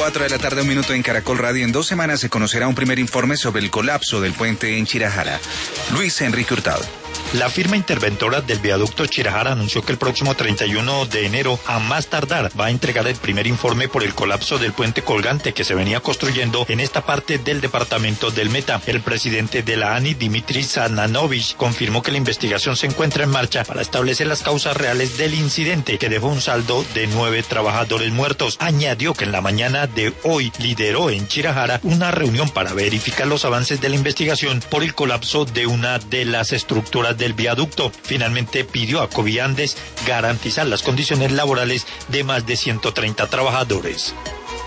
4 de la tarde, un minuto en Caracol Radio. En 2 semanas se conocerá un primer informe sobre el colapso del puente en Chirajara. Luis Enrique Hurtado. La firma interventora del viaducto Chirajara anunció que el próximo 31 de enero, a más tardar, va a entregar el primer informe por el colapso del puente colgante que se venía construyendo en esta parte del departamento del Meta. El presidente de la ANI, Dimitri Zananovich, confirmó que la investigación se encuentra en marcha para establecer las causas reales del incidente, que dejó un saldo de 9 trabajadores muertos. Añadió que en la mañana de hoy lideró en Chirajara una reunión para verificar los avances de la investigación por el colapso de una de las estructuras del viaducto. Finalmente pidió a Coviandes garantizar las condiciones laborales de más de 130 trabajadores.